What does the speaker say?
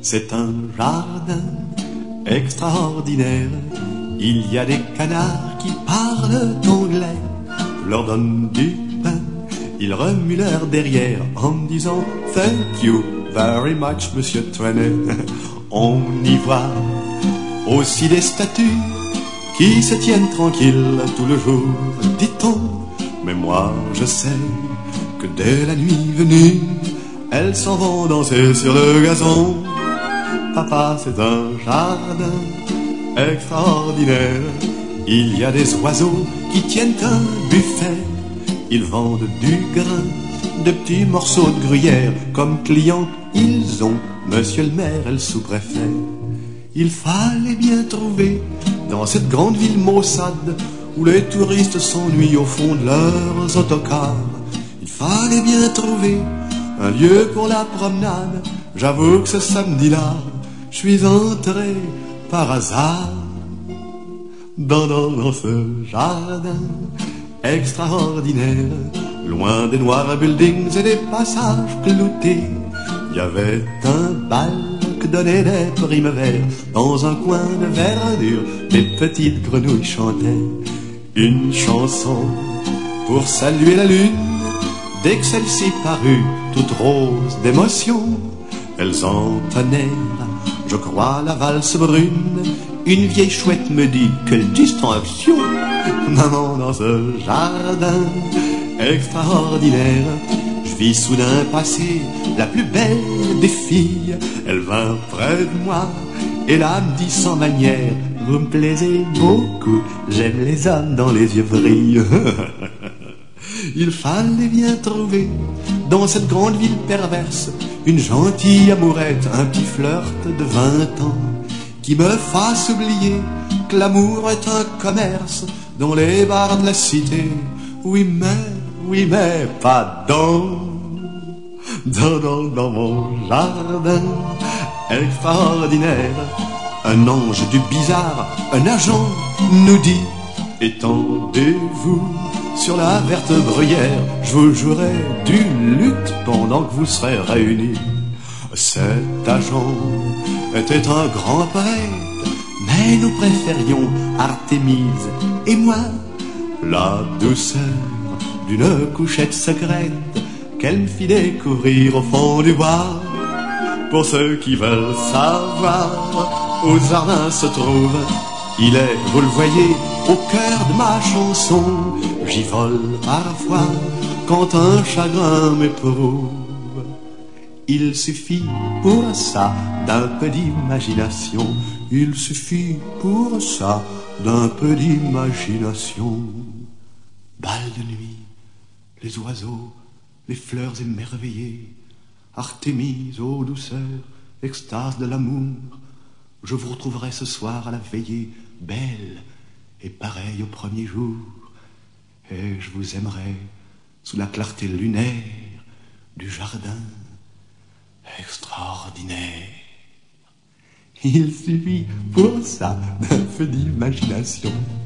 C'est un jardin extraordinaire. Il y a des canards qui parlent anglais. Je leur donne du pain, ils remuent leur derrière en me disant Thank you very much, Monsieur Trenet. On y voit aussi des statues qui se tiennent tranquilles tout le jour, dit-on. Mais moi je sais que dès la nuit venue, elles s'en vont danser sur le gazon. Papa, c'est un jardin extraordinaire. Il y a des oiseaux qui tiennent un buffet. Ils vendent du grain, de petits morceaux de gruyère. Comme clients, ils ont Monsieur le maire et le sous-préfet. Il fallait bien trouver dans cette grande ville maussade où les touristes s'ennuient au fond de leurs autocars. Il fallait bien trouver un lieu pour la promenade. J'avoue que ce samedi-là, je suis entré par hasard dans ce jardin extraordinaire. Loin des noirs buildings et des passages cloutés, il y avait un bal que donnaient des primes verts. Dans un coin de verdure, des petites grenouilles chantaient une chanson pour saluer la lune. Dès que celle-ci parut, toute rose d'émotion, elles entonnèrent, je crois, la valse brune. Une vieille chouette me dit, quelle distinction, maman, dans ce jardin extraordinaire. Je vis soudain passer la plus belle des filles. Elle vint près de moi et là me dit sans manière, vous me plaisez beaucoup, j'aime les hommes dont les yeux brillent. Il fallait bien trouver dans cette grande ville perverse une gentille amourette, un petit flirt de 20 ans qui me fasse oublier que l'amour est un commerce dans les bars de la cité. Oui mais pas dans mon jardin extraordinaire. Un ange du bizarre, un agent nous dit, étendez-vous sur la verte bruyère, je vous jouerai du luth pendant que vous serez réunis. Cet agent était un grand poète, mais nous préférions Artémise et moi la douceur d'une couchette secrète qu'elle me fit découvrir au fond du bois. Pour ceux qui veulent savoir où ce jardin se trouve, il est, vous le voyez, au cœur de ma chanson. J'y vole parfois quand un chagrin m'éprouve. Il suffit pour ça d'un peu d'imagination. Il suffit pour ça d'un peu d'imagination. Bal de nuit, les oiseaux, les fleurs émerveillées, Artémise, ô douceur, extase de l'amour. Je vous retrouverai ce soir à la veillée, belle et pareille au premier jour. Et je vous aimerai sous la clarté lunaire du jardin extraordinaire. Il suffit pour ça d'un peu d'imagination.